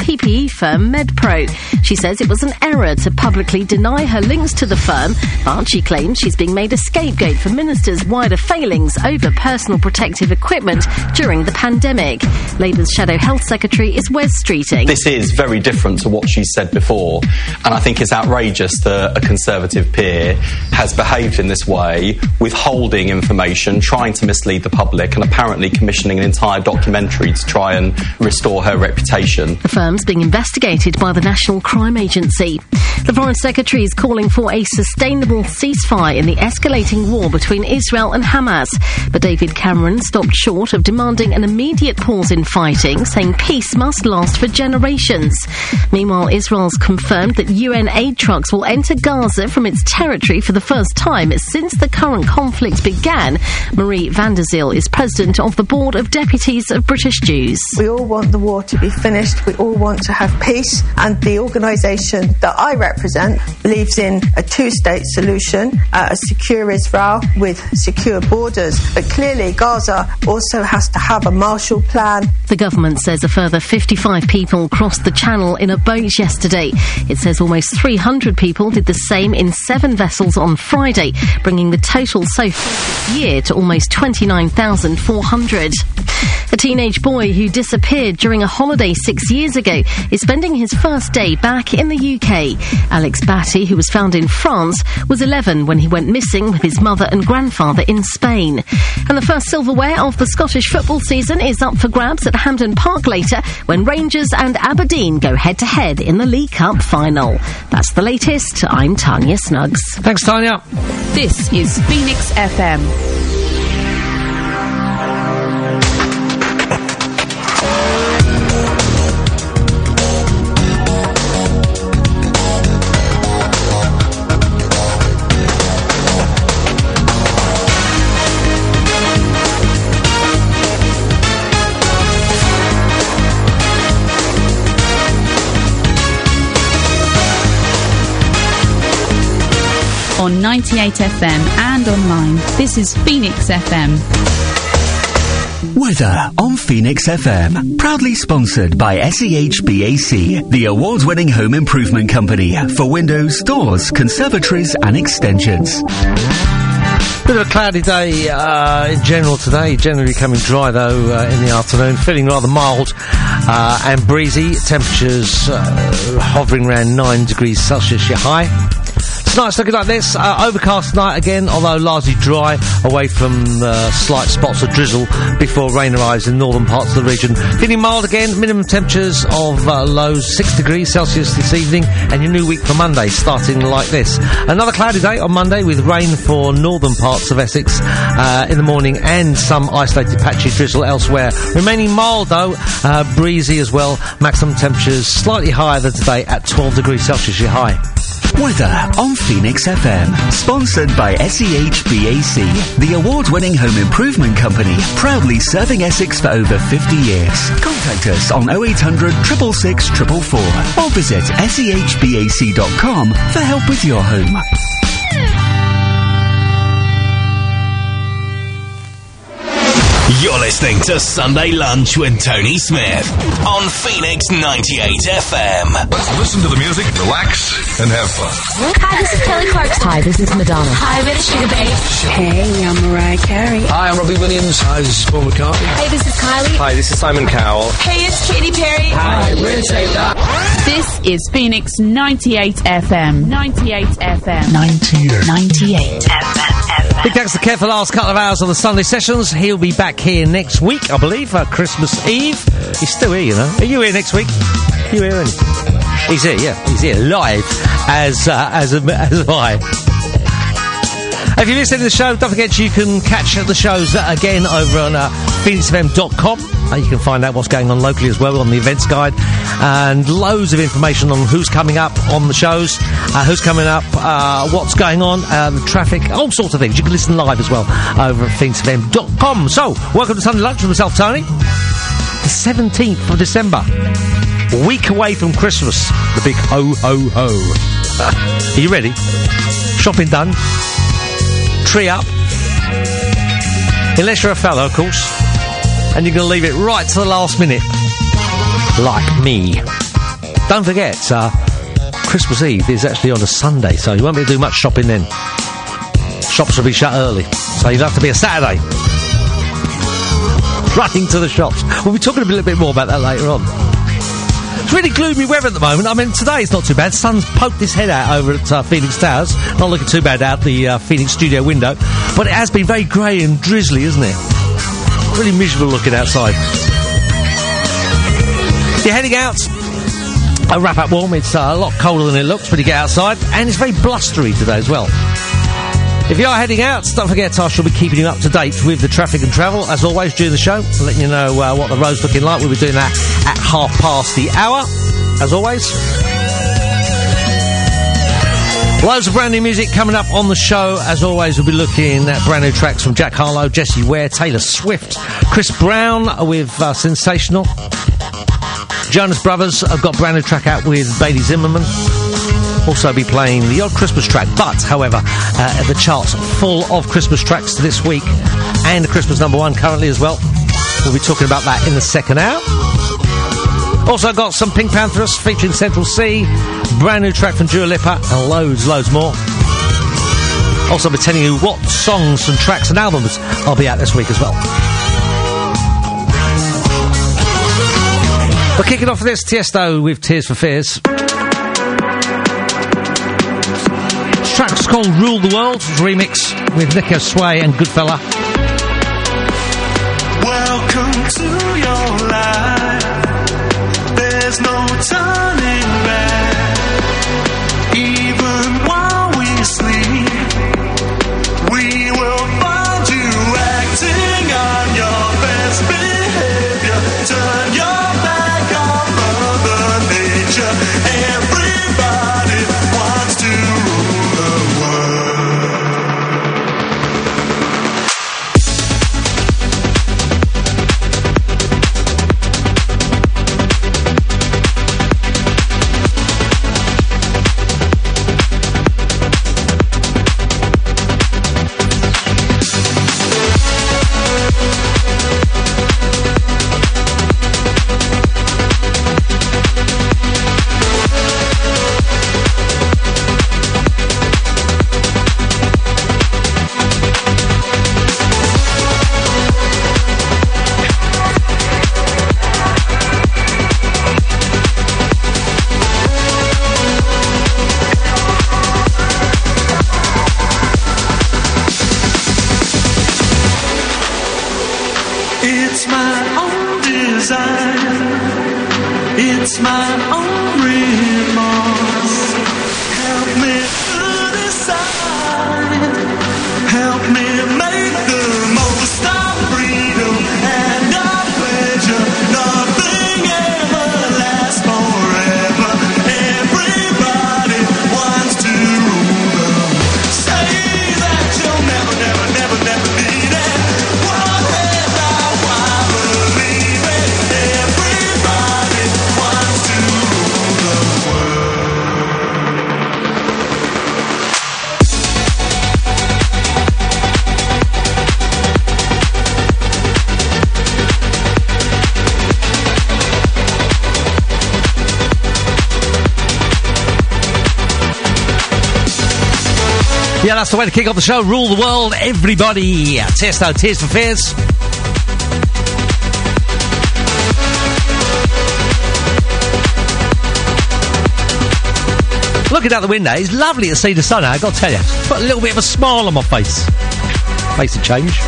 PPE firm MedPro. She says it was an error to publicly deny her links to the firm, but she claims she's being made a scapegoat for ministers' wider failings over personal protective equipment during the pandemic. Labour's Shadow Health Secretary is Wes Streeting. This is very different to what she said before, and I think it's outrageous that a Conservative peer has behaved in this way, withholding information, trying to mislead the public, and apparently commissioning an entire documentary to try and restore her reputation. The firm's being investigated by the National Crime Agency. The Foreign Secretary is calling for a sustainable ceasefire in the escalating war between Israel and Hamas. But David Cameron stopped short of demanding an immediate pause in fighting, saying peace must last for generations. Meanwhile, Israel's confirmed that UN aid trucks will enter Gaza from its territory for the first time since the current conflict began. Marie van der Zyl is president of the Board of Deputies of British Jews. We all want the war to be finished. We all want to have peace. And the organisation that I represent believes in a two-state solution, a secure Israel with secure borders. But clearly, Gaza also has to have a Marshall Plan. The government says a further 55 people crossed the Channel in a boat yesterday. It says almost 300 people did the same in 7 vessels on Friday, bringing the total so far this year to almost 29,400. A teenage boy who disappeared during a holiday 6 years ago is spending his first day back in the UK. Alex Batty, who was found in France, was 11 when he went missing with his mother and grandfather in Spain. And the first silverware of the Scottish football season is up for grabs at Hampden Park later when Rangers and Aberdeen go head-to-head in the League Cup final. That's the latest. I'm Tanya Snuggs. Thanks, Tanya. This is Phoenix FM. On 98 FM and online, this is Phoenix FM. Weather on Phoenix FM. Proudly sponsored by SEHBAC, the award-winning home improvement company for windows, doors, conservatories and extensions. Bit of a cloudy day in general today, generally becoming dry though in the afternoon, feeling rather mild and breezy, temperatures hovering around 9 degrees Celsius your high. Tonight's looking like this, overcast night again, although largely dry, away from slight spots of drizzle before rain arrives in northern parts of the region. Feeling mild again, minimum temperatures of lows 6 degrees Celsius this evening, and your new week for Monday starting like this. Another cloudy day on Monday with rain for northern parts of Essex in the morning and some isolated patchy drizzle elsewhere. Remaining mild though, breezy as well, maximum temperatures slightly higher than today at 12 degrees Celsius your high. Weather on Phoenix FM. Sponsored by SEHBAC, the award-winning home improvement company, proudly serving Essex for over 50 years. Contact us on 0800 666 444 or visit sehbac.com for help with your home. You're listening to Sunday Lunch with Tony Smith on Phoenix 98 FM. Let's listen to the music, relax, and have fun. Hi, this is Kelly Clarkson. Hi, this is Madonna. Hi, this is Sugar Babe. Hey, I'm Mariah Carey. Hi, I'm Robbie Williams. Hi, this is Paul McCartney. Hey, this is Kylie. Hi, this is Simon Cowell. Hey, it's Katy Perry. Hi, we're Taylor. This is Phoenix 98 FM. 98 FM. 98 FM. Big thanks to Kev for the last couple of hours of the Sunday sessions. He'll be back here next week, I believe, for Christmas Eve. He's still here, you know. Are you here next week? You here, isn't he? He's here, yeah. He's here live as I. If you're listening to the show, don't forget you can catch the shows again over on phoenixfm.com. You can find out what's going on locally as well on the events guide, and loads of information on who's coming up on the shows, who's coming up, what's going on, the traffic, all sorts of things. You can listen live as well over at phoenixfm.com. So, welcome to Sunday Lunch with myself, Tony. The 17th of December. A week away from Christmas. The big ho-ho-ho. Are you ready? Shopping done? Tree up? Unless you're a fellow, of course. And you're going to leave it right to the last minute. Like me. Don't forget, Christmas Eve is actually on a Sunday, so you won't be able to do much shopping then. Shops will be shut early, so you'll have to be a Saturday. Running to the shops. We'll be talking a little bit more about that later on. It's really gloomy weather at the moment. I mean, today it's not too bad. Sun's poked his head out over at Phoenix Towers. Not looking too bad out the Phoenix studio window. But it has been very grey and drizzly, isn't it? Really miserable looking outside. If you're heading out, a wrap up warm. It's a lot colder than it looks when you get outside. And it's very blustery today as well. If you are heading out, don't forget I shall be keeping you up to date with the traffic and travel, as always, during the show, letting you know what the road's looking like. We'll be doing that at 1:30, as always. Loads of brand new music coming up on the show. As always, we'll be looking at brand new tracks from Jack Harlow, Jessie Ware, Taylor Swift, Chris Brown with Sensational. Jonas Brothers have got a brand new track out with Bailey Zimmerman. Also be playing the odd Christmas track, but however the charts full of Christmas tracks this week, and a Christmas #1 currently as well. We'll be talking about that in the second hour. Also got some Pink Panthers featuring Central C, brand new track from Dua Lipa, and loads more. Also be telling you what songs and tracks and albums I'll be out this week as well. We're kicking off this Tiesto with Tears for Fears. Track's called Rule the World, remix with Nico Sway and Goodfella. Welcome to your life. There's no turning back. Even while we sleep, we will find you acting on your best behavior. Turn your back on Mother Nature. Everybody wants to rule the world. It's my own desire. It's my own remorse. Help me to decide. Help me make the most of freedom and of pleasure. Nothing ever lasts forever. Everybody wants to rule the world. Say that you'll never be there. What if I believe it? Everybody wants to rule the world. Yeah, that's the way to kick off the show. Rule the world, everybody. Tiesto, Tears for Fears. Looking out the window, it's lovely to see the sun out, I've got to tell you. Put a little bit of a smile on my face. Makes a change.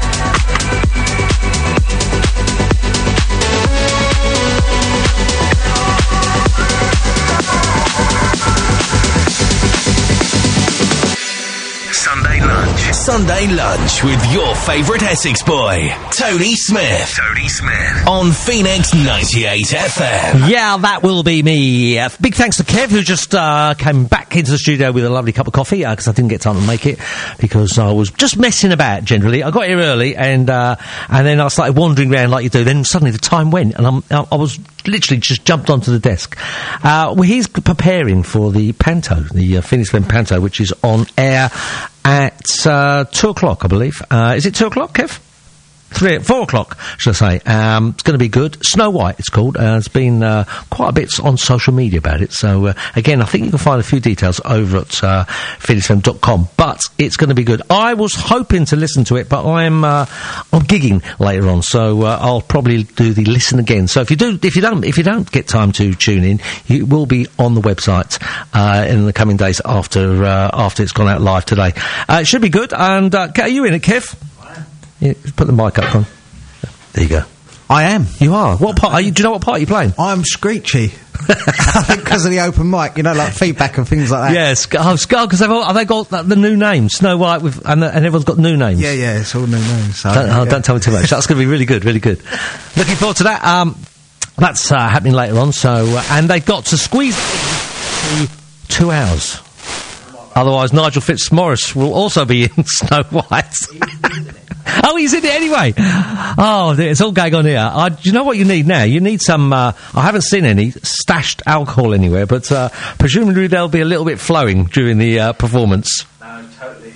Sunday lunch with your favourite Essex boy, Tony Smith. On Phoenix 98 FM. Yeah, that will be me. Big thanks to Kev, who just came back into the studio with a lovely cup of coffee, because I didn't get time to make it, because I was just messing about, generally. I got here early, and then I started wandering around like you do, then suddenly the time went, and I was literally just jumped onto the desk. He's preparing for the Panto, the Phoenix FM Panto, which is on air at 2 o'clock, I believe. Is it 2 o'clock, Kev? 4 o'clock, should I say. It's going to be good. Snow White, it's called. There's been quite a bit on social media about it. So, again, I think you can find a few details over at phoenixfm.com. But it's going to be good. I was hoping to listen to it, but I'm gigging later on, so I'll probably do the listen again. So if you don't get time to tune in, it will be on the website in the coming days after it's gone out live today. It should be good. And are you in it, Kev? Yeah, put the mic up on. There you go. I am. You are. What part? Do you know what part you're playing? I'm Screechy. I think because of the open mic, like feedback and things like that. Yes, because have they got the new names? Snow White and everyone's got new names. Yeah, it's all new names. So, don't tell me too much. That's going to be really good, really good. Looking forward to that. That's happening later on. So, and they've got to squeeze it to 2 hours. Otherwise, Nigel Fitzmaurice will also be in Snow White. Oh, he's in it anyway. Oh, it's all going on here. Do you know what you need now? You need some, I haven't seen any stashed alcohol anywhere, but presumably there'll be a little bit flowing during the performance. No, totally.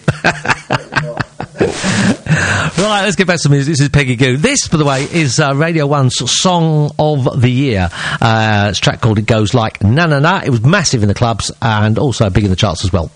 Right, let's get back to some music. This is Peggy Goo. This, by the way, is Radio 1's Song of the Year. It's a track called It Goes Like Na Na Na. It was massive in the clubs and also big in the charts as well.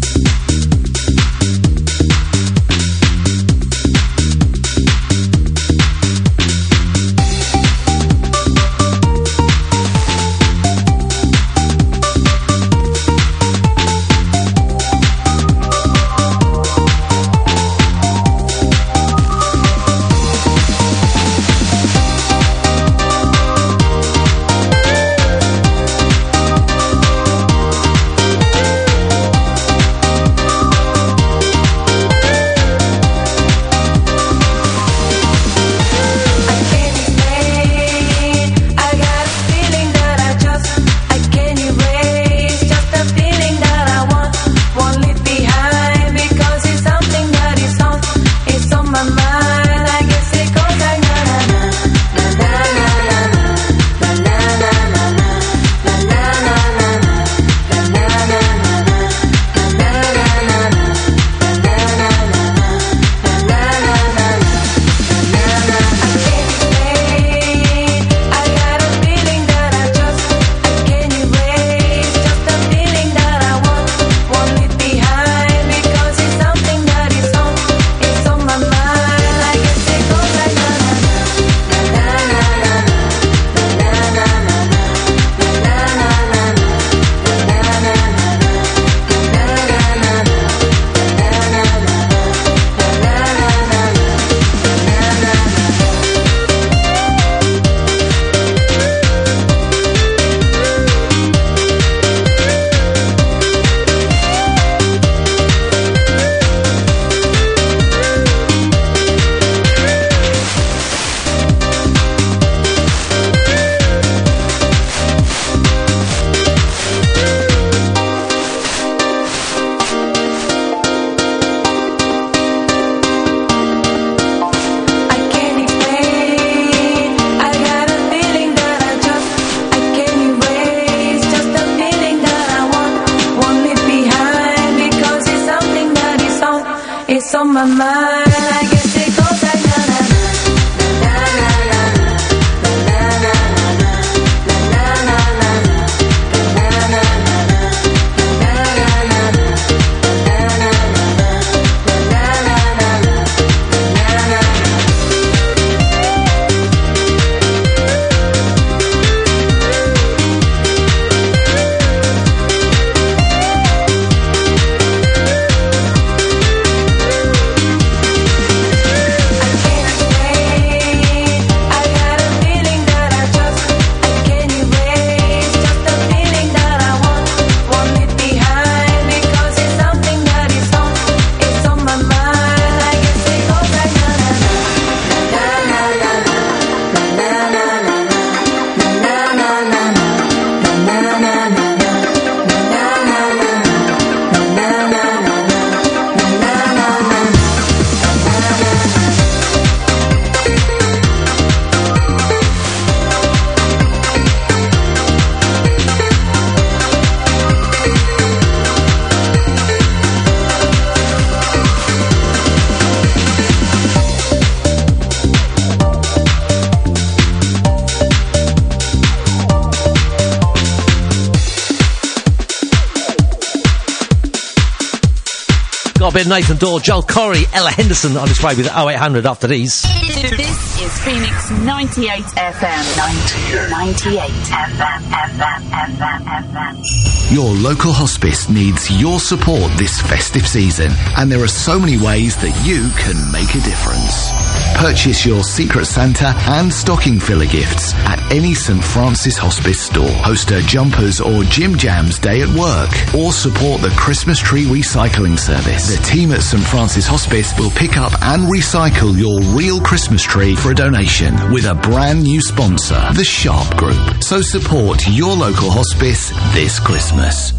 on my mind. I guess it goes like na na na Got a bit of Nathan Dawe, Joel Corey, Ella Henderson on his way with 0800 after these. This is Phoenix 98 FM. 98 FM. Your local hospice needs your support this festive season, and there are so many ways that you can make a difference. Purchase your Secret Santa and stocking filler gifts at any St Francis Hospice store. Host a Jumpers or Jim Jams day at work, or support the Christmas tree recycling service. The team at St Francis Hospice will pick up and recycle your real Christmas tree for a donation with a brand new sponsor, the Sharp Group. So support your local hospice this Christmas.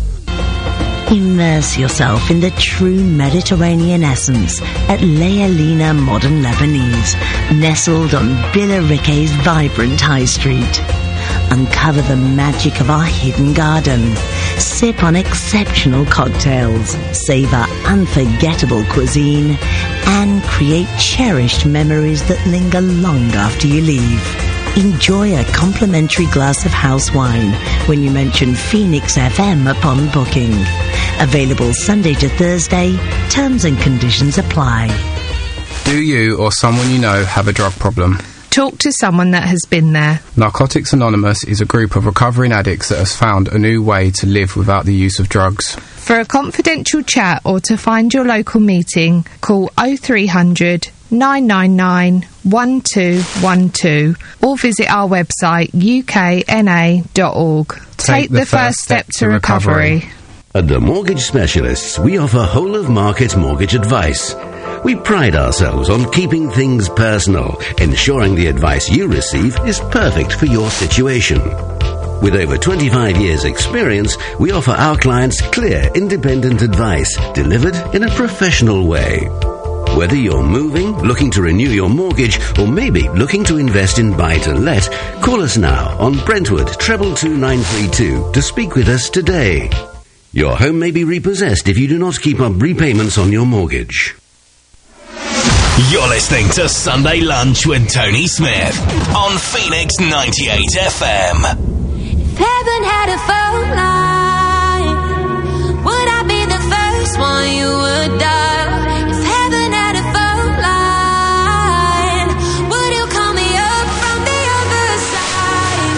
Immerse yourself in the true Mediterranean essence at Lealina Modern Lebanese, nestled on Billericay's vibrant high street. Uncover the magic of our hidden garden. Sip on exceptional cocktails, savor unforgettable cuisine, and create cherished memories that linger long after you leave. Enjoy a complimentary glass of house wine when you mention Phoenix FM upon booking. Available Sunday to Thursday. Terms and conditions apply. Do you or someone you know have a drug problem? Talk to someone that has been there. Narcotics Anonymous is a group of recovering addicts that has found a new way to live without the use of drugs. For a confidential chat or to find your local meeting, call 0300 999 1212 or visit our website ukna.org. Take the first step to recovery. At the Mortgage Specialists, we offer whole-of-market mortgage advice. We pride ourselves on keeping things personal, ensuring the advice you receive is perfect for your situation. With over 25 years' experience, we offer our clients clear, independent advice delivered in a professional way. Whether you're moving, looking to renew your mortgage, or maybe looking to invest in buy-to-let, call us now on Brentwood 222 to speak with us today. Your home may be repossessed if you do not keep up repayments on your mortgage. You're listening to Sunday Lunch with Tony Smith on Phoenix 98 FM. If heaven had a phone line, would I be the first one you would dial? If heaven had a phone line, would you call me up from the other side?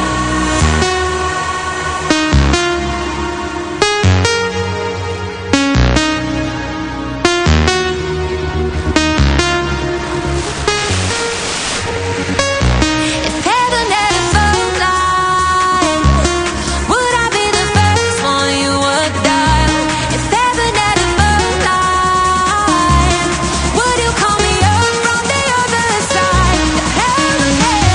If heaven had a phone line, would I be the first one you would dial? If heaven had a phone line, would you call me up from the other side? If heaven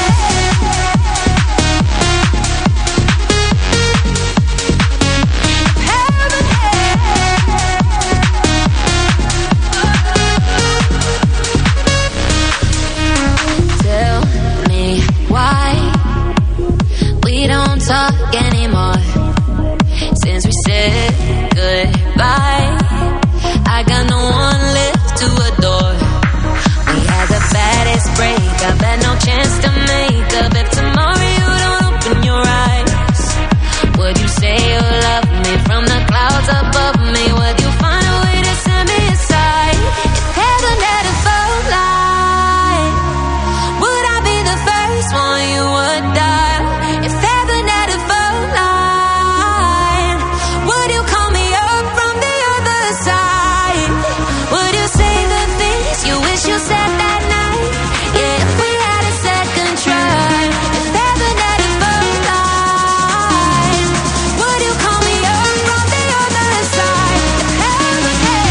Tell me why we don't talk anymore. Since we said goodbye, I got no one left to adore. We had the baddest breakup, had no chance to make up. If tomorrow you don't open your eyes, would you say you love me from the clouds above me? Would you find a way to send me aside? If heaven had a phone line, would I be the first one you would dial? If heaven had a phone line, would you call me up from the other side? Would you say the things you wish you said that night? Yeah, if we had a second try. If heaven had a phone line, would you call me up from the other side? If heaven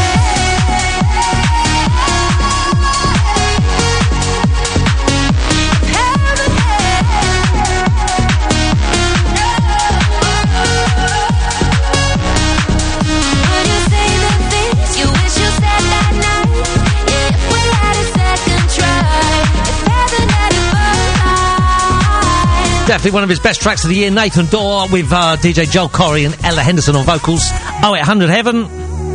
would you say the things you wish you said that night? Yeah, if we had a second try. If heaven had a phone line. Definitely one of his best tracks of the year, Nathan Dawe with DJ Joel Corey and Ella Henderson on vocals. 0800 Heaven.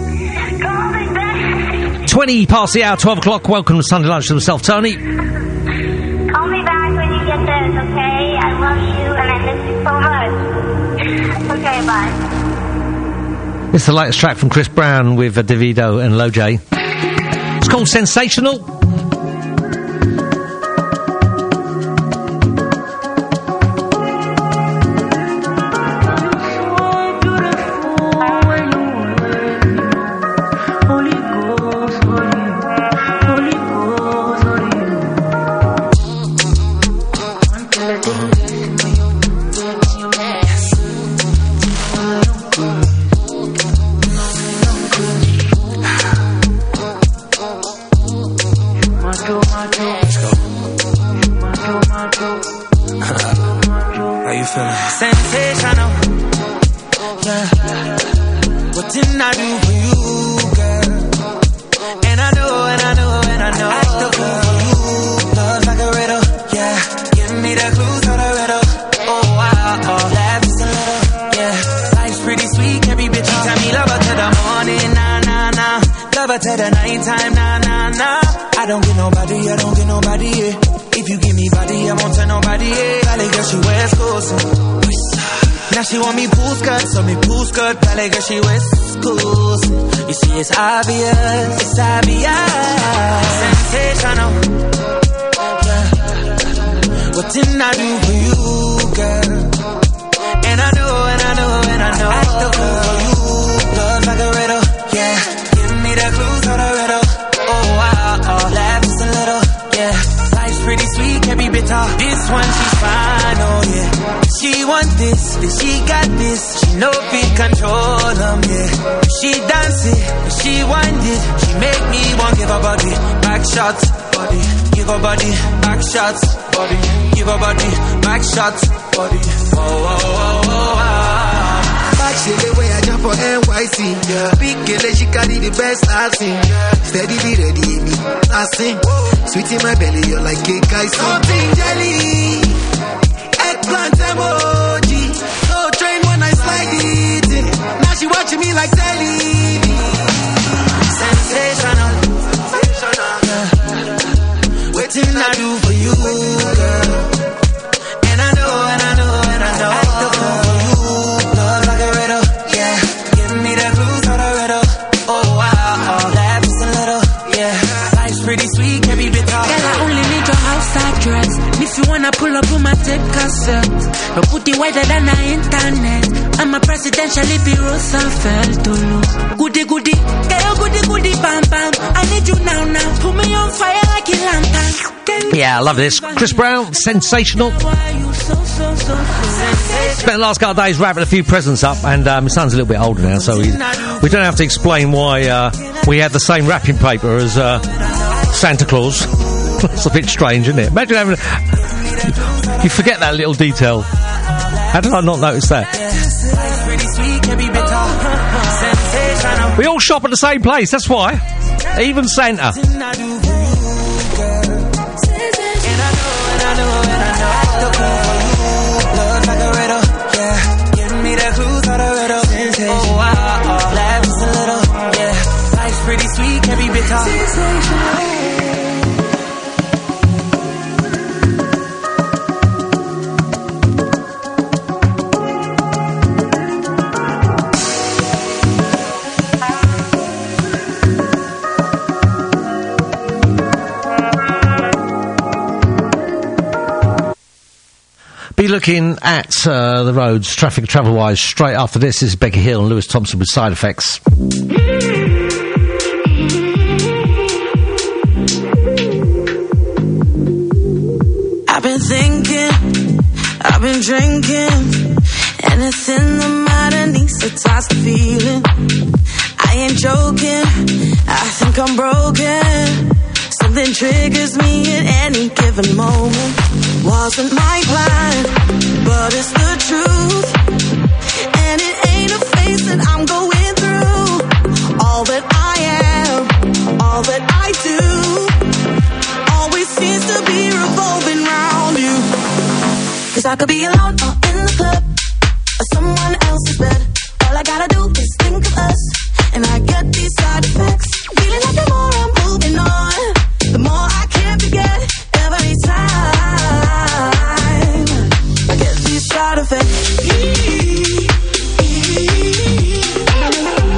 20 past the hour, 12 o'clock. Welcome to Sunday Lunch to myself, Tony. Call me back when you get this, okay? I love you and I miss you so much. Okay, bye. It's the latest track from Chris Brown with Davido and Lil J. It's called Sensational. It's obvious, sensational. Yeah. What didn't I do for you, girl? And I know. I still fall for you. Love like a riddle, yeah. Give me the clues to the riddle. Oh, wow, laugh just a little, yeah. Life's pretty sweet, can be bitter. This one she's fine, oh yeah. She want this, then she got this. She know fit control them, yeah. She dance it, she wind it. She make me want give her body back shots, body. Give her body back shots, body. Give her body back shots, body. Oh, oh, oh, oh, oh. Back she the way I jump for NYC, yeah. Big girl, she carry the best I've seen, yeah. Steadily ready, me, I sing. Sweet in my belly, you're like cake, I see. Something jelly. Eggplant emoji. No train when I slide it. Now she watching me like telly. Sensational. Yeah. Waiting I do for you, girl. And I know. I still fall for you. Love like a riddle, yeah. Give me the clues to the riddle. Oh wow, laugh just a little, yeah. Life's pretty sweet, can be bitter. Girl, I only need your outside dress. If you wanna pull up on my tape cassette, but put it wider than the internet. I'm a presidential if you Roosevelt to look. Goody, girl, goody, bam, bam. I need you now. Put me on fire like a lantern. Yeah, I love this. Chris Brown, Sensational. Spent the last couple of days wrapping a few presents up, and my son's a little bit older now, so we don't have to explain why we had the same wrapping paper as Santa Claus. That's a bit strange, isn't it? Imagine having you forget that little detail. How did I not notice that? We all shop at the same place, that's why. Even Santa. Pretty sweet, can be bitter. Be looking at the roads, traffic travel-wise, straight after this is Becky Hill and Lewis Thompson with Side Effects. I've been thinking, I've been drinking, and it's in the mind needs a toxic feeling. I ain't joking, I think I'm broken. Something triggers me at any given moment. Wasn't my plan, but it's the truth. And it ain't a phase that I'm going through. All that I am, all that I do, always seems to be revolving around you. 'Cause I could be alone or in the club, or someone else's bed. All I gotta do is think of us, and I get these side effects. Feeling like the more I'm moving on, the more I can't forget. Every time I get these side effects.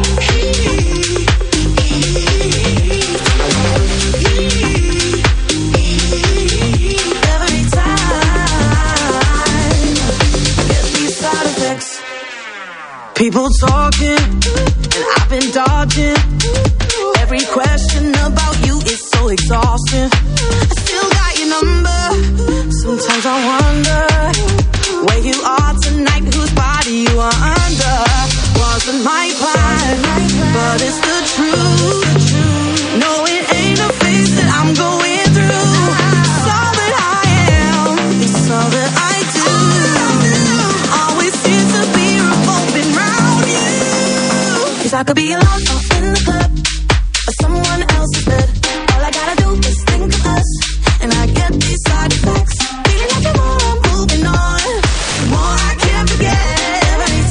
effects. People talking, and I've been dodging. Every question about you is so exhausting. I still got your number. Sometimes I wonder where you are tonight, whose body you are under. Wasn't my plan, but it's the truth. No, it ain't a phase that I'm going through. It's all that I am, it's all that I do. Always seems to be revolving round you. 'Cause I could be alone or in the club, or someone else's bed. All I gotta do is think of us, and I get these side effects. Feeling like the more I'm moving on, the more I can't forget every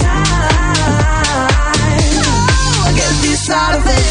time. Oh, I get these side effects.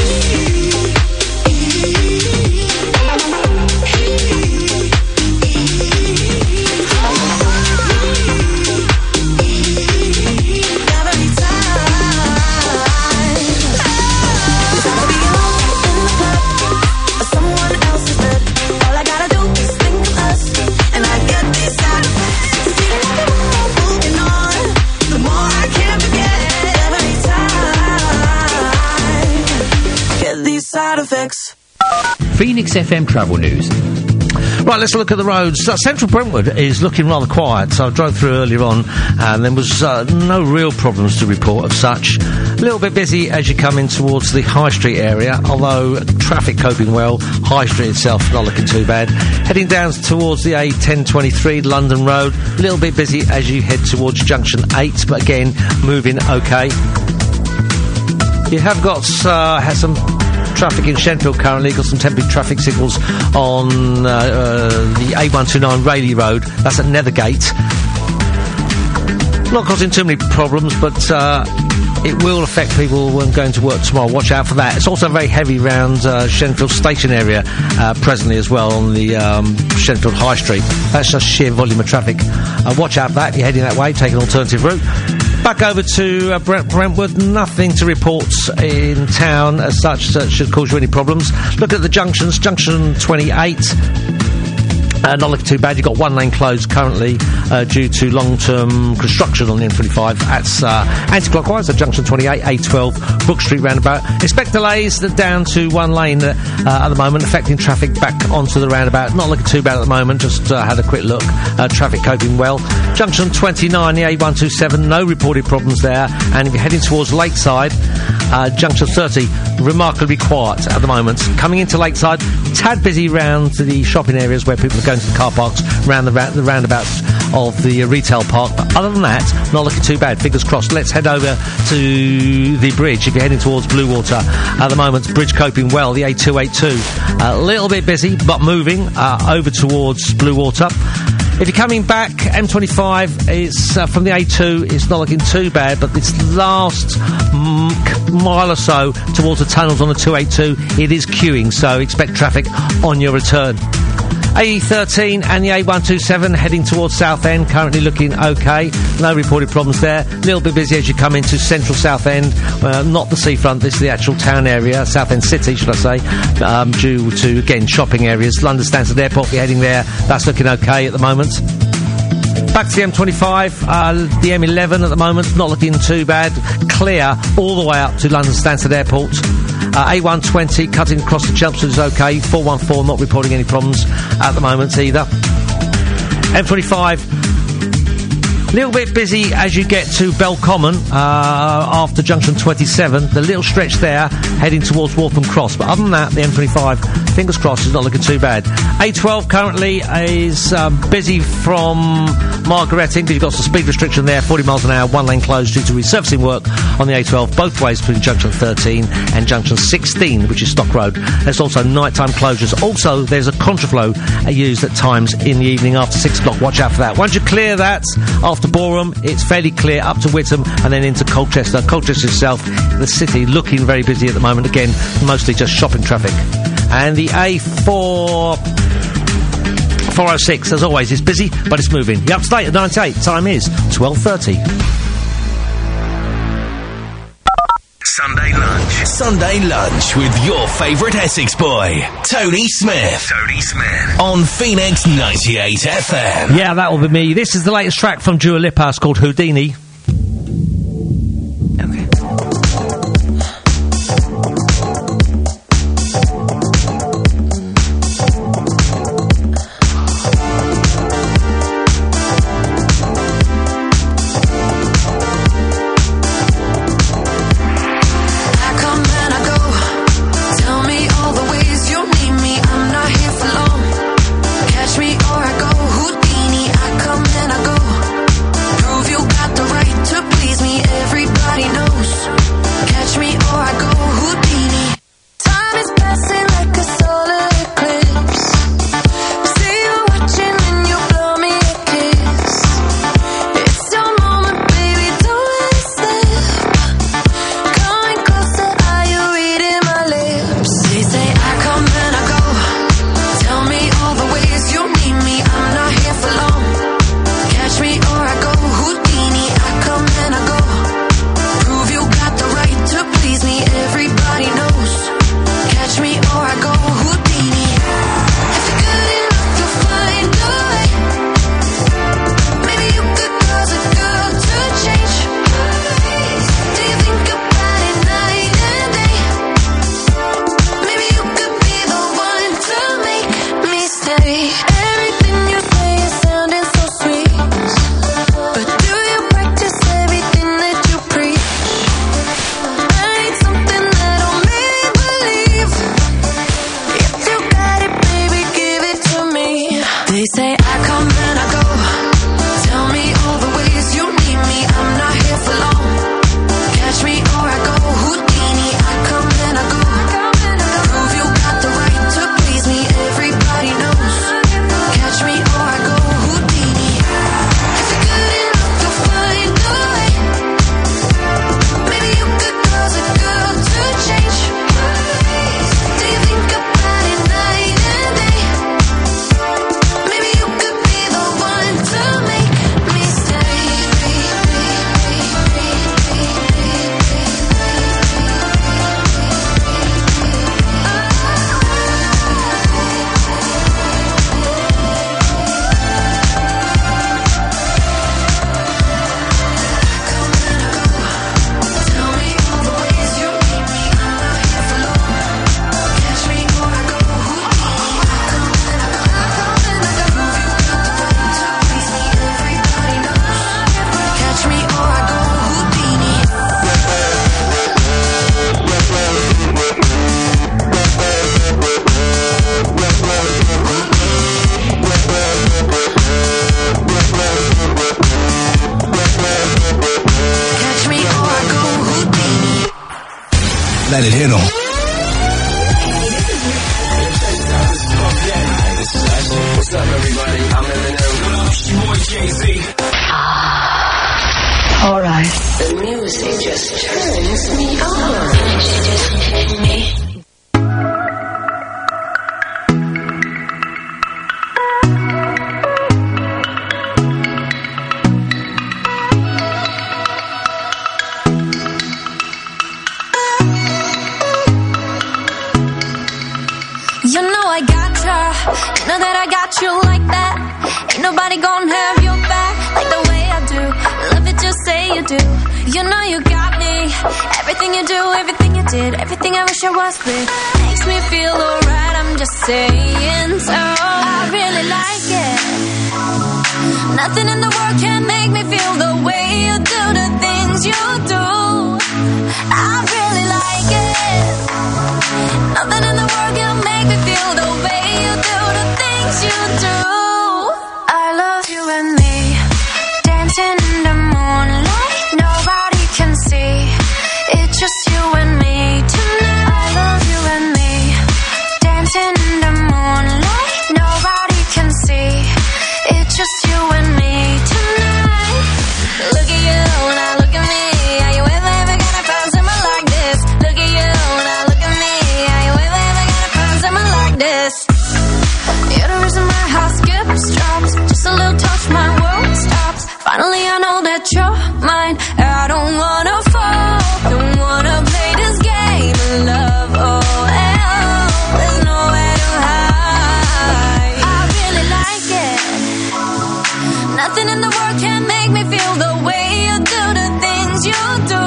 Side effects. Phoenix FM travel news. Right, let's look at the roads. Central Brentwood is looking rather quiet. So I drove through earlier on, and there was no real problems to report of such. A little bit busy as you come in towards the High Street area, although traffic coping well. High Street itself not looking too bad. Heading down towards the A1023 London Road, a little bit busy as you head towards Junction 8, but again, moving okay. You have got had some traffic in Shenfield currently. Got some temporary traffic signals on the A129 Rayleigh Road. That's at Nethergate. Not causing too many problems, but it will affect people when going to work tomorrow. Watch out for that. It's also very heavy around Shenfield Station area presently as well on the Shenfield High Street. That's just sheer volume of traffic. Watch out for that if you're heading that way. Take an alternative route. Back over to Brentwood, nothing to report in town as such that should cause you any problems. Look at the junctions. Junction 28, not looking too bad. You've got one lane closed currently due to long-term construction on the M25. That's anti-clockwise at Junction 28, A12, Brook Street roundabout. Expect delays down to one lane at the moment, affecting traffic back onto the roundabout. Not looking too bad at the moment, just had a quick look. Traffic coping well. Junction 29, the A127, no reported problems there. And if you're heading towards Lakeside, Junction 30, remarkably quiet at the moment. Coming into Lakeside, tad busy round the shopping areas where people are going to the car parks, round the roundabouts of the retail park. But other than that, not looking too bad. Fingers crossed. Let's head over to the bridge. If you're heading towards Bluewater, at the moment, bridge coping well. The A282, a little bit busy, but moving over towards Bluewater. If you're coming back, M25 is from the A2. It's not looking too bad, but this last mile or so towards the tunnels on the 282, it is queuing. So expect traffic on your return. A13 and the A127 heading towards Southend, currently looking okay. No reported problems there. A little bit busy as you come into central Southend, not the seafront, this is the actual town area, Southend City, should I say, due to, again, shopping areas. London Stansted Airport, if you're heading there, that's looking okay at the moment. Back to the M25, the M11 at the moment, not looking too bad. Clear all the way up to London Stansted Airport. A120 cutting across the Chelmsford is okay. 414 not reporting any problems at the moment either. M25, a little bit busy as you get to Belcommon after Junction 27. The little stretch there heading towards Waltham Cross. But other than that, the M25, fingers crossed, is not looking too bad. A12 currently is busy from Margaretting, because you've got some speed restriction there, 40 miles an hour, one lane closed due to resurfacing work on the A12, both ways between Junction 13 and Junction 16, which is Stock Road. There's also nighttime closures. Also, there's a contraflow used at times in the evening after 6 o'clock. Watch out for that. Once you clear that, after Boreham, it's fairly clear up to Whittam and then into Colchester. Colchester itself, the city, looking very busy at the moment. Again, mostly just shopping traffic. And the A406, as always, is busy, but it's moving. You're up to date at 98. Time is 12:30. Sunday lunch. Sunday lunch with your favourite Essex boy, Tony Smith. Tony Smith. On Phoenix 98 FM. Yeah, that will be me. This is the latest track from Dua Lipa. It's called Houdini. Let it hit 'em. What's up, everybody? I'm Eminem. It's your boy Jay-Z. Alright. The music just turns me on. You know I gotcha. You know that I got you like that. Ain't nobody gonna have your back like the way I do. Love it, just say you do. You know you got me. Everything you do, everything you did, everything I wish I was with. Makes me feel alright, I'm just saying so. I really like it. Nothing in the world can make me feel the way you do the things you do. I really like it. Nothing in the world can make me feel the way you do the things you do. I love you and me, dancing in the moonlight, nobody can see. It's just you and me tonight. I love you and me, dancing in the moonlight, nobody can see. It's just you and me tonight. Look at you, now look at me. Are you ever gonna find someone like this? Look at you, now look at me. Are you ever gonna find someone like this? You're the reason my heart skips, drops. Just a little touch, my world stops. Finally I know that you're mine. I don't wanna fall, don't wanna play this game of love. Oh, there's nowhere to hide. I really like it. Nothing in the world can make me feel the way you do the things you do.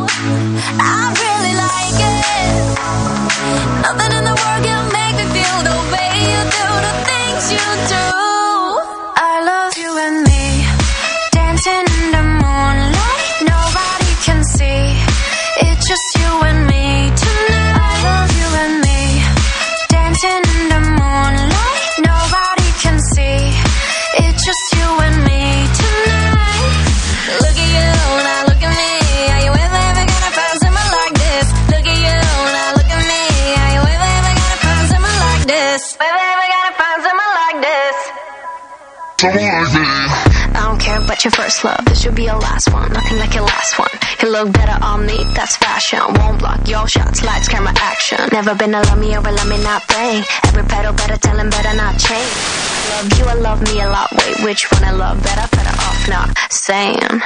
I really like it. Nothing in the world can make me feel the way you do the things you do. I love you and me, dancing in the moonlight, nobody can see. It's just you and me tonight. I love you and me, dancing in the moonlight, nobody can see. It's just you and me tonight. Look at you, now look at me. Are you ever gonna find someone like this? Look at you, now look at me. Are you ever gonna find someone like this? Ever gonna find someone like this? I don't care about your first love, this should be your last one. Nothing like your last one. You look better on me, that's fashion. Won't block your shots, lights, camera, action. Never been a love me over, let me not blame. Every pedal better tell him better not change. I love you, I love me a lot. Wait, which one I love better? Better off not saying.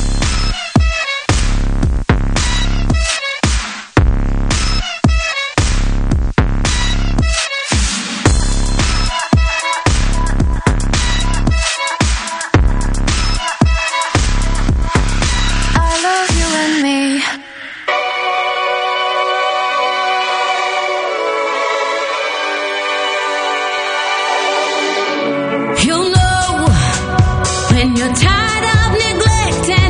I love you and me. You know when you're tired of neglecting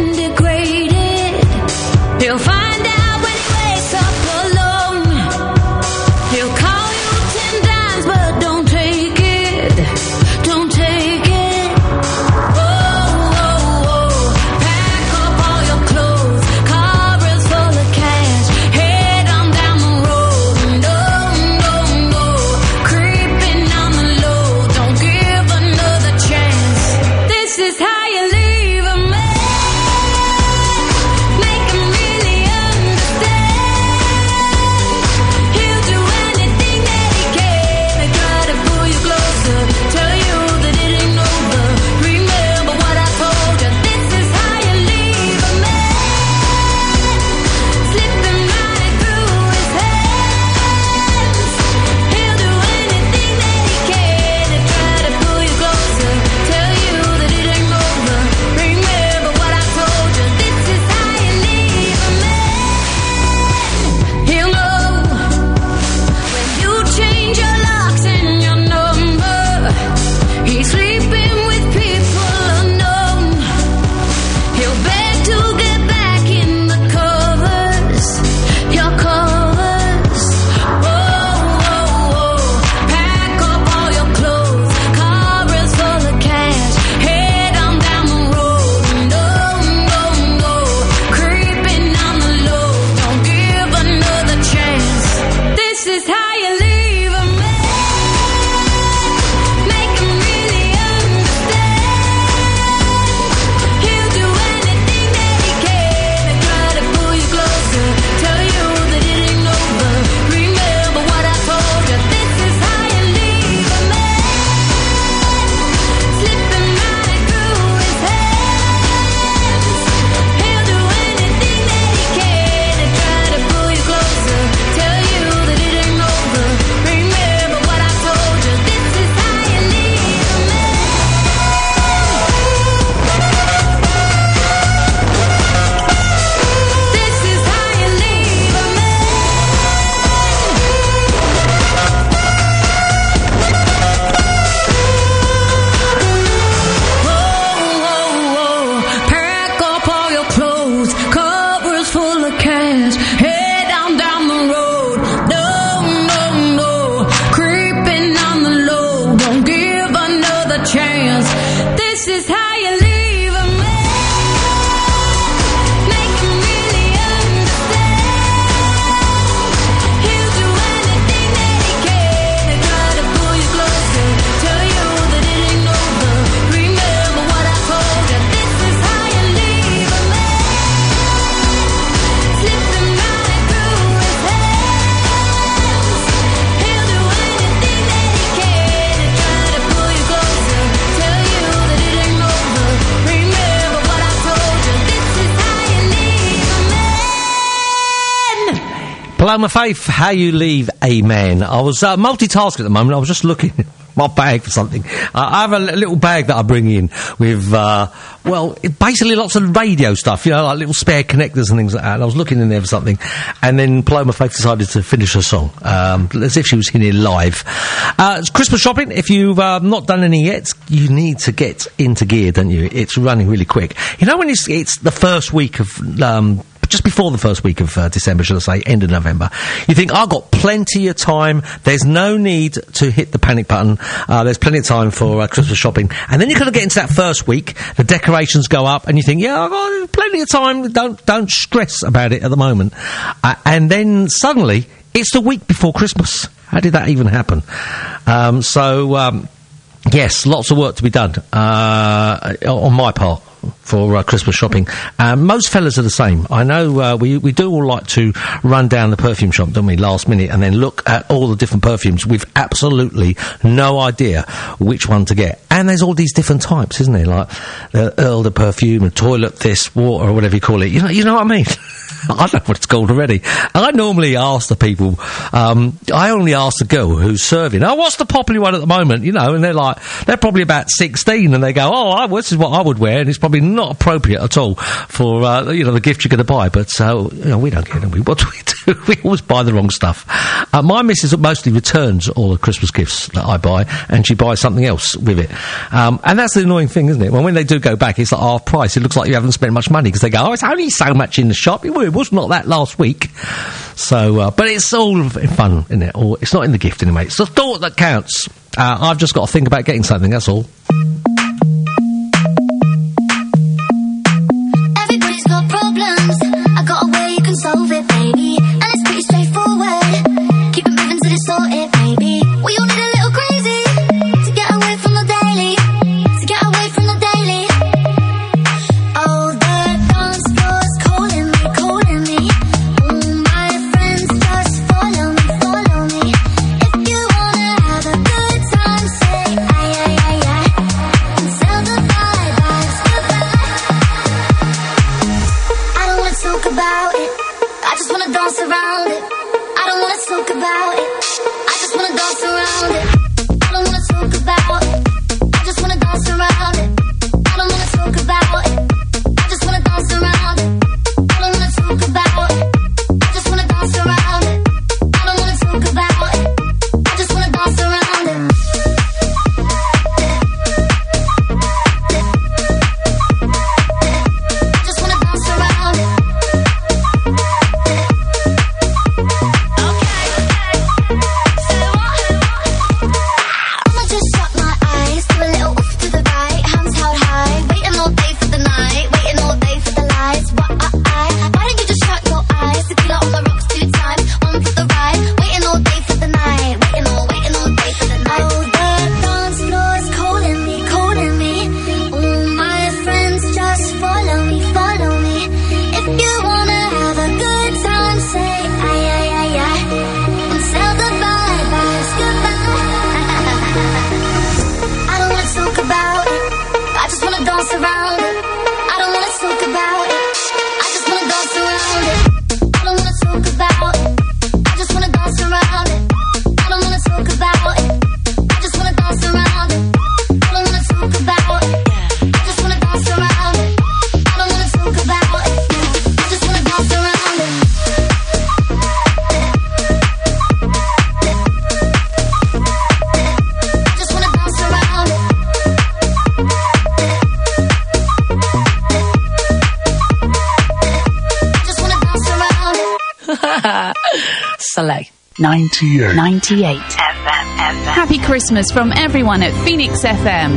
Paloma Faith, How You Leave a Man. I was multitasking at the moment. I was just looking in my bag for something. I have a little bag that I bring in with, basically lots of radio stuff, like little spare connectors and things like that. And I was looking in there for something, and then Paloma Faith decided to finish her song, as if she was in here live. It's Christmas shopping. If you've not done any yet, you need to get into gear, don't you? It's running really quick. When it's the first week of... just before the first week of December, should I say, end of November, you think, I've got plenty of time, there's no need to hit the panic button, there's plenty of time for Christmas shopping, and then you kind of get into that first week, the decorations go up, and you think, yeah, I've got plenty of time, don't stress about it at the moment, and then suddenly, it's the week before Christmas. How did that even happen? Yes, lots of work to be done, on my part, for Christmas shopping. Most fellas are the same. I know we do all like to run down the perfume shop, don't we, last minute, and then look at all the different perfumes with absolutely no idea which one to get. And there's all these different types, isn't there? Like Eau de perfume, and toilet this, water, or whatever you call it. You know what I mean? I don't know what it's called already. I normally ask the people, I only ask the girl who's serving, what's the popular one at the moment, and they're probably about 16, and they go, this is what I would wear, and it's probably not appropriate at all for, the gift you're going to buy, but, we don't care, do we? What do we do? We always buy the wrong stuff. My missus mostly returns all the Christmas gifts that I buy, and she buys something else with it. And that's the annoying thing, isn't it? When they do go back, it's like half price. It looks like you haven't spent much money, because they go, it's only so much in the shop. It was not that last week. So, but it's all fun, isn't it? Or it's not in the gift anyway. It's the thought that counts. I've just got to think about getting something, that's all. Everybody's got problems. I got a way you can solve it, baby. And it's pretty straightforward. Keep it moving till it's sorted, baby. We all need a little crazy to get away from the daily. To get away from the daily. Oh, the dance floor's calling me, calling me. All my friends just follow me, follow me. If you wanna have a good time, say aye, aye, aye, aye. And tell the vibes goodbye. I don't wanna talk about it. I just wanna dance around it. I don't wanna talk about it. I just wanna dance around it. I don't wanna talk about it. I just wanna dance around it. I don't wanna talk about it. I just wanna dance around it. I don't wanna talk about it. I just wanna dance around it. I don't wanna talk about it. I just wanna dance around it. I just wanna dance around it. I'ma just shut my eyes, do a little off to the right, hands held high, waiting all day for the night, waiting all day for the lights. Why don't you just shut your eyes? Tequila on the rocks 2 times, one for the ride, waiting all day for the night, waiting all day for the night. Oh, the dance floor's calling me, calling me. All my friends just follow me, follow me. If you wanna have a good time, say aye, aye, aye, aye. And tell the vibes goodbye. I don't wanna talk about it. I just wanna dance around it. I don't wanna talk about it. I just wanna dance around it. I don't wanna talk about it. I just wanna dance around it. I don't wanna talk about it. I just wanna dance around it. I don't wanna talk about it. I just wanna dance around it. I don't wanna talk about it. I just wanna dance around it. Just wanna dance around it. Just wanna dance around it. Select 98 FM. Happy Christmas from everyone at Phoenix FM.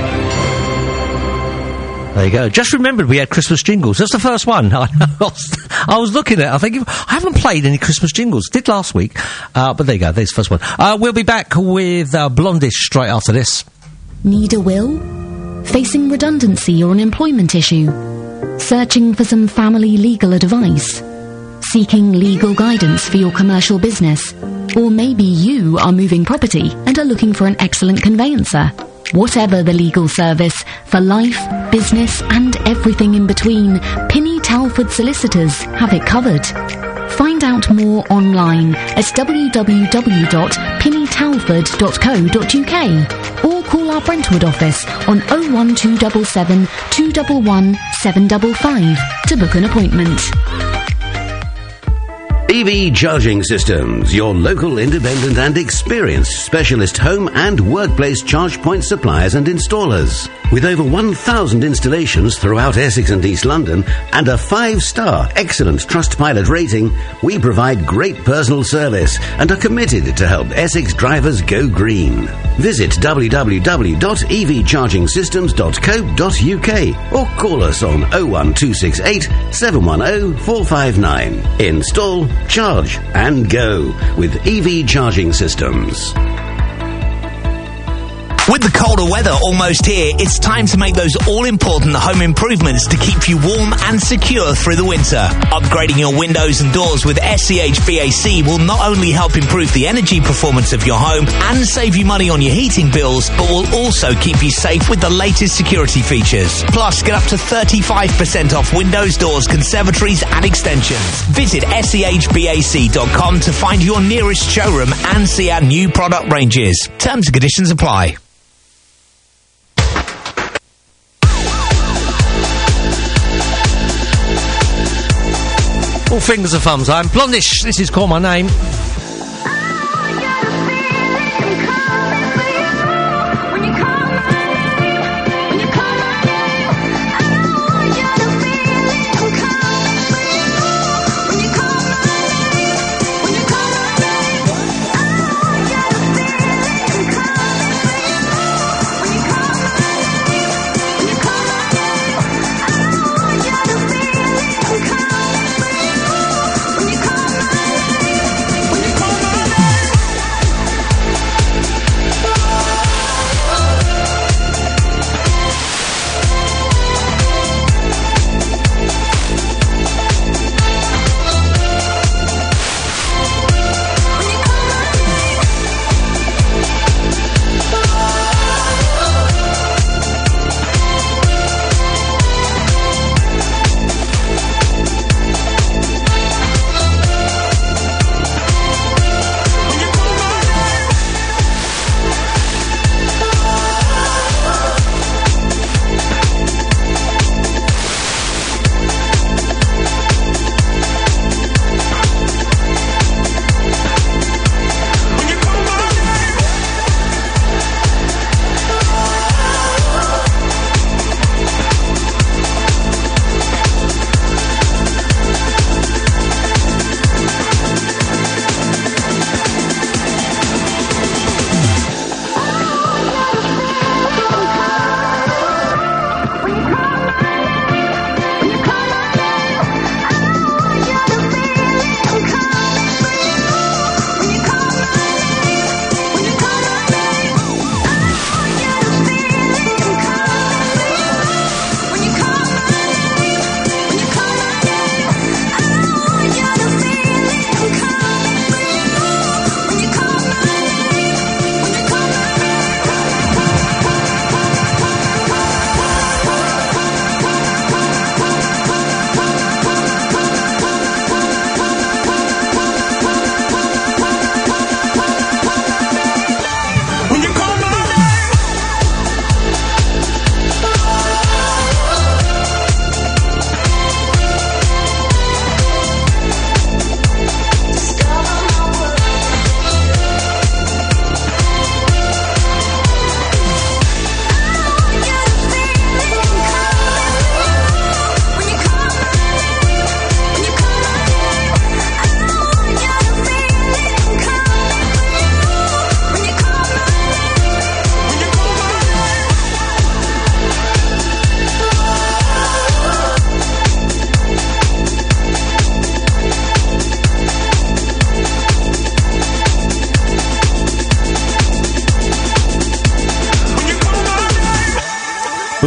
There you go. Just remembered we had Christmas jingles. That's the first one. I was looking at it. I think I haven't played any Christmas jingles. Did last week. But there you go. There's the first one. We'll be back with Blondish straight after this. Need a will? Facing redundancy or an employment issue? Searching for some family legal advice? Seeking legal guidance for your commercial business? Or maybe you are moving property and are looking for an excellent conveyancer? Whatever the legal service, for life, business and everything in between, Pinny Talford Solicitors have it covered. Find out more online at www.pinnytalford.co.uk or call our Brentwood office on 01277 211 755 to book an appointment. EV Charging Systems, your local independent and experienced specialist home and workplace charge point suppliers and installers. With over 1,000 installations throughout Essex and East London and a 5-star excellent Trustpilot rating, we provide great personal service and are committed to help Essex drivers go green. Visit www.evchargingsystems.co.uk or call us on 01268 710 459. Install, charge and go with EV Charging Systems. With the colder weather almost here, it's time to make those all-important home improvements to keep you warm and secure through the winter. Upgrading your windows and doors with SCHBAC will not only help improve the energy performance of your home and save you money on your heating bills, but will also keep you safe with the latest security features. Plus, get up to 35% off windows, doors, conservatories and extensions. Visit schbac.com to find your nearest showroom and see our new product ranges. Terms and conditions apply. All fingers and thumbs. I'm Blondish. This is Call My Name.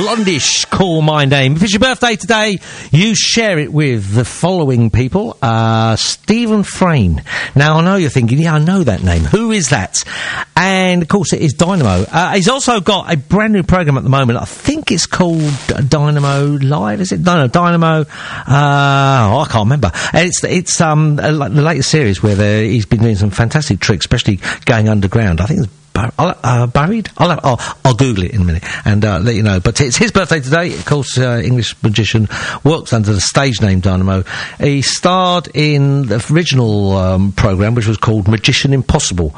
Blondish, Call My Name. If it's your birthday today, you share it with the following people. Stephen Frayne. Now, I know you're thinking, yeah, I know that name. Who is that? And, of course, it is Dynamo. He's also got a brand new programme at the moment. I think it's called Dynamo Live, is it? No, Dynamo... I can't remember. It's like the latest series where he's been doing some fantastic tricks, especially going underground. I think it's buried? I'll Google it in a minute and let you know. But it's his birthday today. Of course, English magician, works under the stage name Dynamo. He starred in the original programme, which was called Magician Impossible,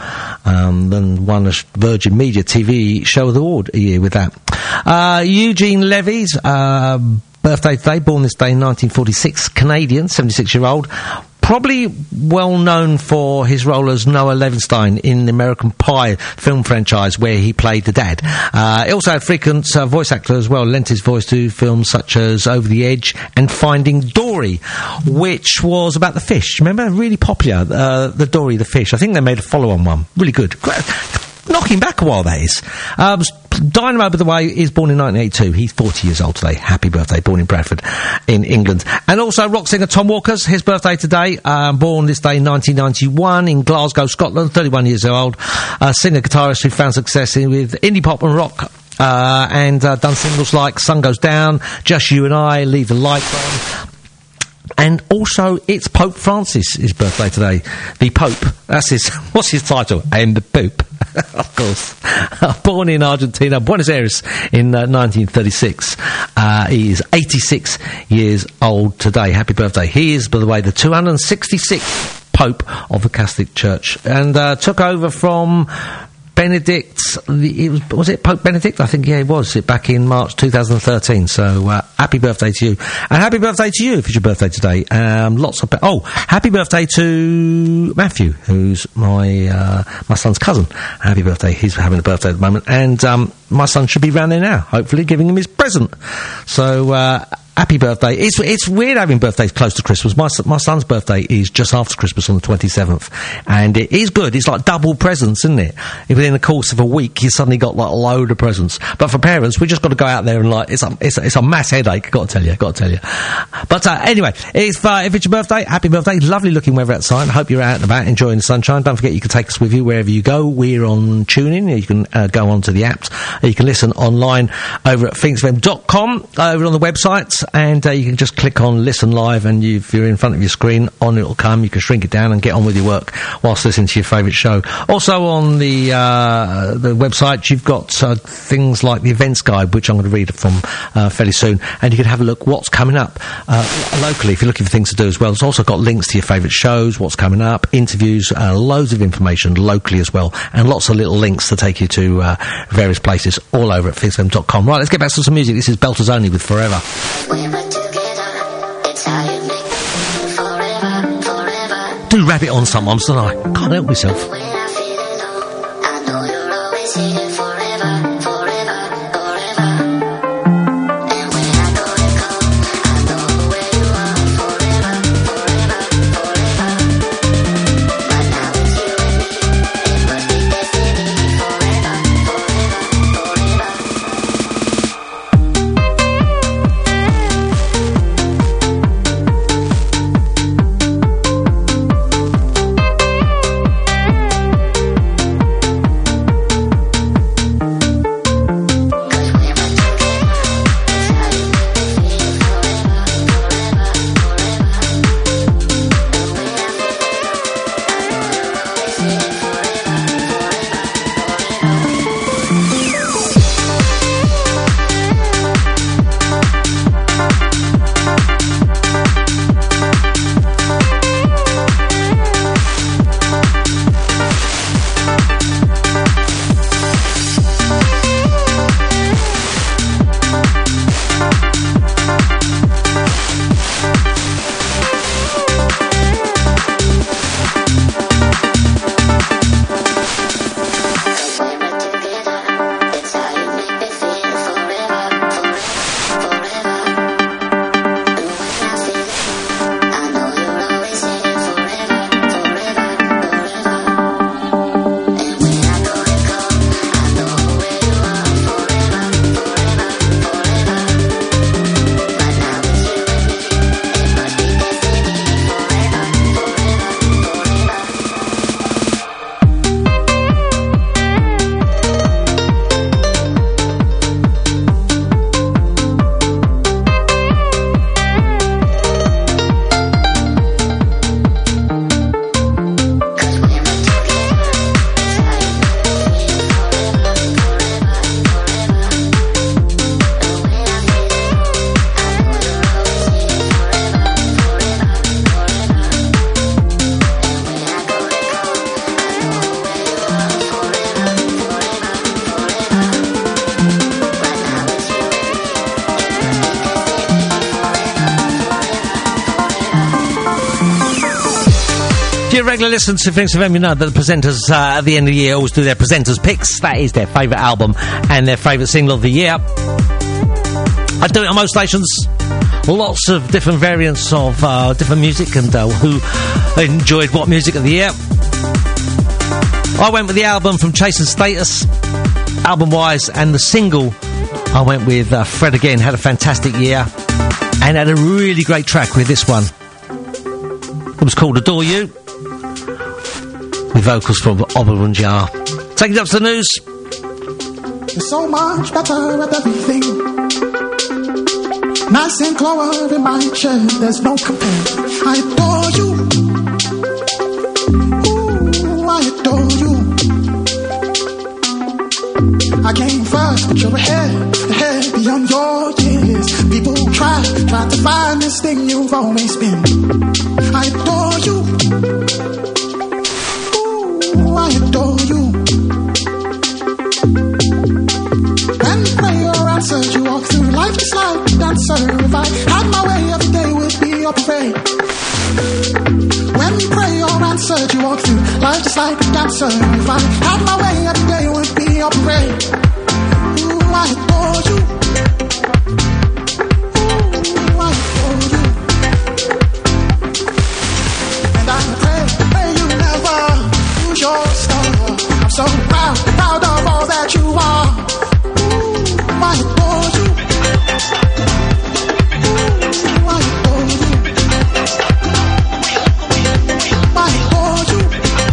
and won a Virgin Media TV Show of the Award a year with that. Eugene Levy's birthday today, born this day in 1946, Canadian, 76-year-old. Probably well known for his role as Noah Levinstein in the American Pie film franchise, where he played the dad. He also had frequent voice actor as well, lent his voice to films such as Over the Edge and Finding Dory, which was about the fish. Remember? Really popular, the Dory the fish. I think they made a follow-on one. Really good. Knocking back a while, that is. Dynamo, by the way, is born in 1982. He's 40 years old today. Happy birthday. Born in Bradford, in England. And also rock singer Tom Walker's, his birthday today. Born this day in 1991 in Glasgow, Scotland. 31 years old. Singer-guitarist who found success with indie pop and rock. And done singles like Sun Goes Down, Just You and I, Leave the Lights On. And also, it's Pope Francis' his birthday today. The Pope. That's his... What's his title? And the Pope. Of course. Born in Argentina, Buenos Aires, in 1936. He is 86 years old today. Happy birthday. He is, by the way, the 266th Pope of the Catholic Church. And took over from... Benedict, was it Pope Benedict? I think, yeah, it was. Back in March 2013. So, happy birthday to you. And happy birthday to you if it's your birthday today. Happy birthday to Matthew, who's my son's cousin. Happy birthday. He's having a birthday at the moment. And, my son should be round there now, hopefully giving him his present. So, happy birthday. It's weird having birthdays close to Christmas. My son's birthday is just after Christmas on the 27th. And it is good. It's like double presents, isn't it? Within the course of a week, you suddenly got like a load of presents. But for parents, we just got to go out there and like, it's a mass headache, got to tell you. But, anyway, if it's your birthday, happy birthday. Lovely looking weather outside. I hope you're out and about enjoying the sunshine. Don't forget you can take us with you wherever you go. We're on TuneIn. You can go onto the apps. You can listen online over at phoenixfm.com, over on the websites. And you can just click on Listen Live, and if you're in front of your screen, on it'll come. You can shrink it down and get on with your work whilst listening to your favourite show. Also on the website, you've got things like the events guide, which I'm going to read from fairly soon, and you can have a look what's coming up locally if you're looking for things to do as well. It's also got links to your favourite shows, what's coming up, interviews, loads of information locally as well, and lots of little links to take you to various places all over at phoenixfm.com. Right, let's get back to some music. This is Belters Only with Forever. Do rabbit on sometimes, don't I? Can't help myself. you're a regular listener to Phoenix FM, you know that the presenters at the end of the year always do their presenters' picks. That is their favourite album and their favourite single of the year. I do it on most stations. Lots of different variants of different music and who enjoyed what music of the year. I went with the album from Chase and Status, album-wise, and the single I went with Fred Again. Had a fantastic year and had a really great track with this one. It was called Adore You, with vocals from Oberon Jar. Taking it up to the news. You're so much better at everything. Nice and clover in my chair, there's no compare. I adore you. Ooh, I adore you. I came first, but you're ahead beyond your years. People try to find this thing you've always been. I adore you. Ooh, I adore you. When prayer answers, you walk through life just like a dancer. If I had my way, every day would be a parade. When prayer answered, you walk through life just like a dancer. If I had my way, every day would be a parade. Ooh, I adore you. Ooh, I adore you. And I pray you never lose your star. I'm so proud of all that you are. Ooh, I adore you. Ooh, I adore you. I adore you.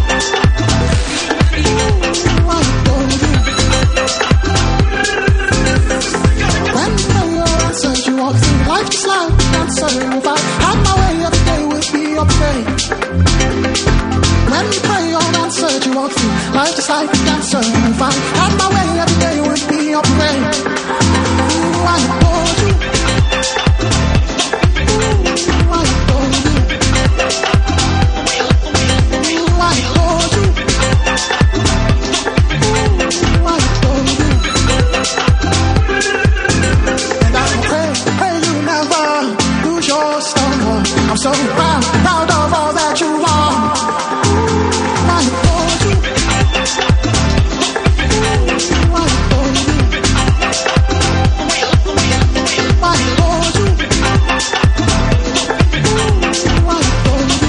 Ooh, I adore you. When prayer answers, you walk through life just like a dancer. If I had my way, every day would be a parade. When prayer answers, you walk through life just like a dancer. If I had my way, every day would be a parade. Ooh, I adore you. Ooh, I adore you. Ooh, I adore you. Ooh, I adore you. And I pray you never lose your star. I'm so proud of all that you are. Ooh, I adore you. Ooh, I adore you. I adore you. Ooh, I adore you.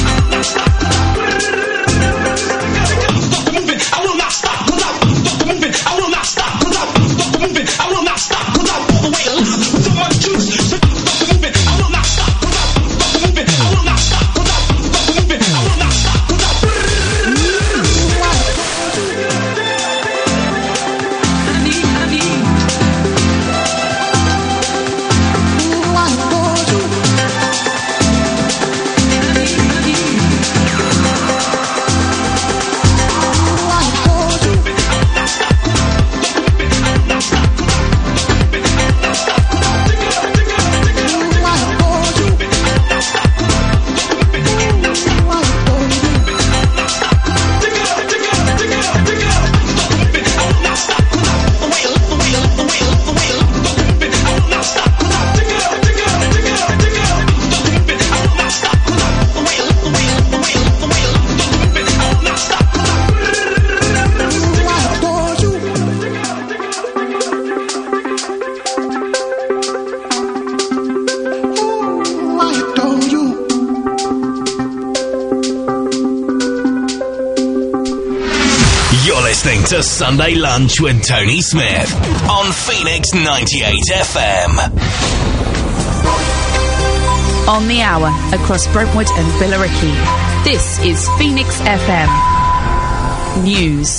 I will not stop, 'cause I move it. I will not stop, 'cause I move it. I will not stop, 'cause I all the way with so much juice. So move it. I will not stop, 'cause I move it. I will not stop, 'cause I move it. I will not stop, 'cause I To Sunday Lunch with Tony Smith on Phoenix 98 FM. On the hour across Brentwood and Billericay. This is Phoenix FM News.